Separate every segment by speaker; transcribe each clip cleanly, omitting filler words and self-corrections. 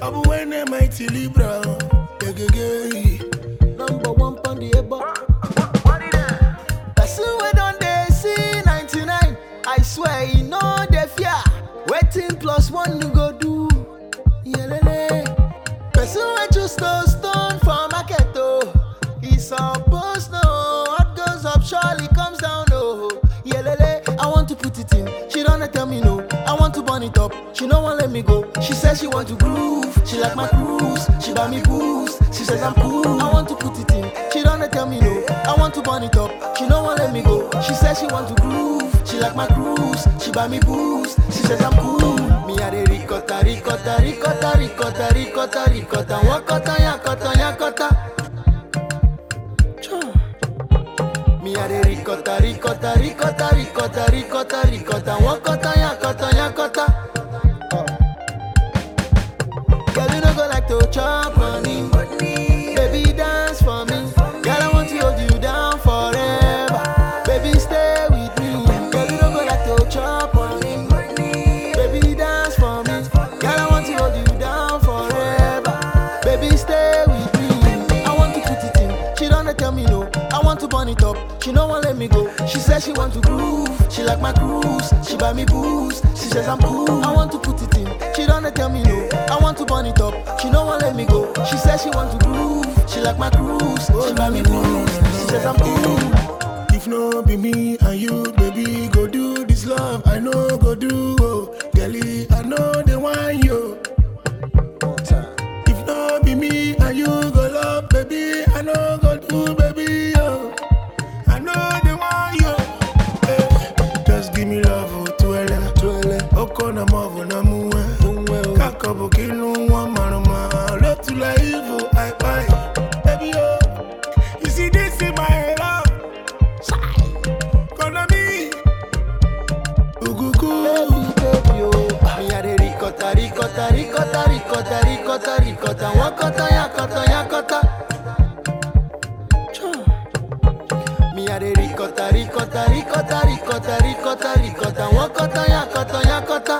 Speaker 1: Abu wene mighty Libra.
Speaker 2: Number one on the ebo. Person we don dey see 99. I swear he no dey fear. Waiting plus one you go do. Yelele. Person we choose to stone for market oh. He supposed know what goes up surely comes down oh. Yelele. I want to put it in. She don't tell me no. I want to burn it up. She no want let me go. She says she want to groove. She like my cruise. She buy me boost. She says I'm cool. I want to put it in. She don't tell me no. I want to burn it up. She no want let me go. She says she want to groove. She like my cruise. She buy me boost. She says I'm cool. Me a the ricotta, ricotta, ricotta, ricotta, ricotta, ricotta. Wakota, yakota, yakota. Me a the ricotta, ricotta, ricotta, ricotta, ricotta, ricotta. Wakota, yakota, yakota. Girl, you no go like to chop money. Baby, dance for me. Girl, I want to hold you down forever. Baby, stay with me. Girl, you no go like to chop money. Baby, dance for me. Girl, I want to hold you down forever. Baby, stay with me. I want to put it in. She don't tell me no. I want to burn it up. She no want let me go. She says she want to groove. She like my cruise. She buy me boost. She says I'm cool. I want to put it in. She don't tell me no. I want to burn it up. She no want let me go. She says she want to groove. She like my cruise. She buy me boost. She says I'm cool.
Speaker 1: If no be me and you, baby, go do this love. I know go do. Oh, girlie, I know they want you. If no be me and you, go love, baby, I know go do, baby. Oh, I know they want you. Hey, just give me love, oh, twele. Okona mavu na muwe. Kakabo kinu wa marama. Love to life, oh, I. Baby, oh, you see this in my love. Gonna be Ugugu.
Speaker 2: Baby, oh. Me a the ricotta, ricotta, ricotta, ricotta, ricotta, ricotta. Wakota, yakota, yakota. Me a the ricotta, ricotta, ricotta, ricotta, ricotta, ricotta. Wakota, yakota, yakota.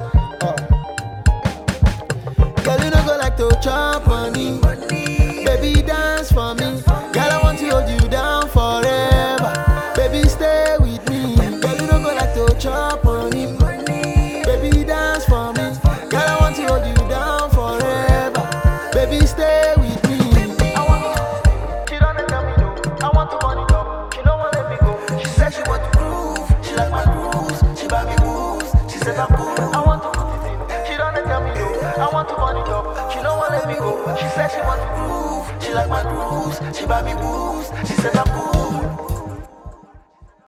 Speaker 2: Girl, you no go like to chop money. Baby, dance for me. Girl, I want to hold you down forever. Baby, stay with me. Girl, you no go like to chop money. Baby, dance for me. Girl, I want to hold you down forever. Baby, stay with me. She don't tell me no. I want to burn it up. She don't want let me go. She says she want to groove. She like my cruise. She buy me boost. She says I'm cool. I want to put it in. She don't tell me no. I want to burn it up. She don't want let me go. She says she want to groove. She like my cruise. She buy me boost. She says I'm cool.